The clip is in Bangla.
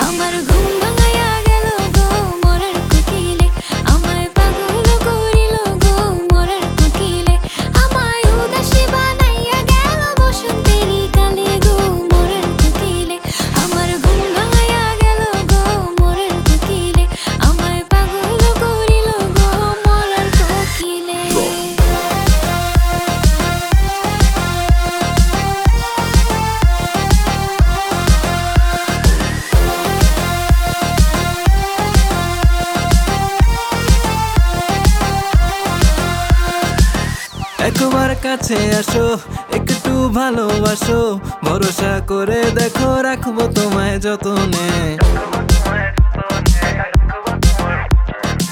আমার ঘুম ভাঙাইয়া গেল গো মরার কোকিলে, আমায় পাগল করিল গো মরার কোকিলে, আমায় উদাসী বানাইয়া গেল বসন্তেরই কালে গো মরার কোকিলে। আমার ঘুম ভাঙাইয়া গেল গো মরার কোকিলে, আমায় পাগল করিল গো মরার কোকিলে। একবার কাছে আসো, একটু ভালোবাসো, ভরসা করে দেখো রাখবো তোমায় যতনে।